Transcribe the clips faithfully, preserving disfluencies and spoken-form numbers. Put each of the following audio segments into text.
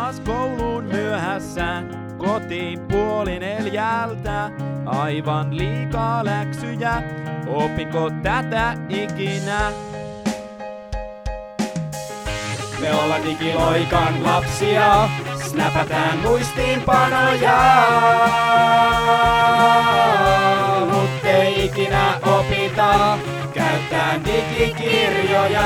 taas kouluun myöhässä, kotiin puoli neljältä. Aivan liikaa läksyjä, opinko tätä ikinä? Me ollaan digiloikan lapsia, snäpätään muistiinpanoja. Mut ei ikinä opita, käyttää digikirjoja.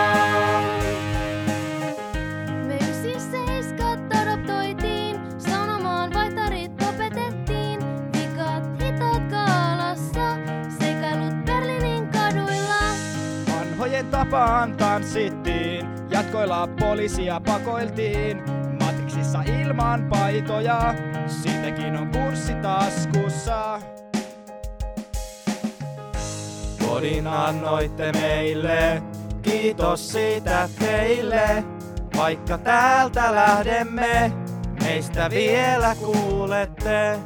Me ysis seiskat adoptoitiin, sanomaan vaihtarit opetettiin. Vikat hitat kaalassa, seikkailut Berliinin kaduilla. Vanhojen tapaan tanssittiin, jatkoilla poliisia pakoiltiin. Matriksissa ilman paitoja, siitäkin on kurssi taskussa. Kodin annoitte meille, kiitos siitä teille. Vaikka täältä lähdemme, meistä vielä kuulette.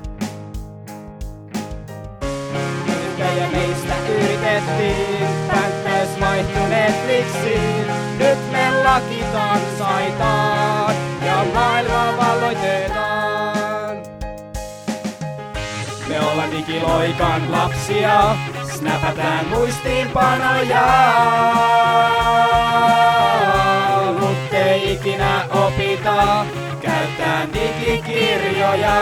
Nyt ja meistä yritettiin, pänttäys vaihtui Netflixiin. Nyt me lakitansaitaan ja maailmaa valloitetaan. Me ollaan digiloikan lapsia, snäpätään muistiinpanoja. Mut ei ikinä opita, käyttää digikirjoja.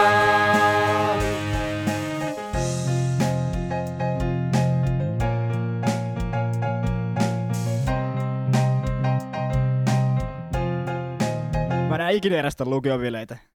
Mä en ikinä edes lukiobileitä.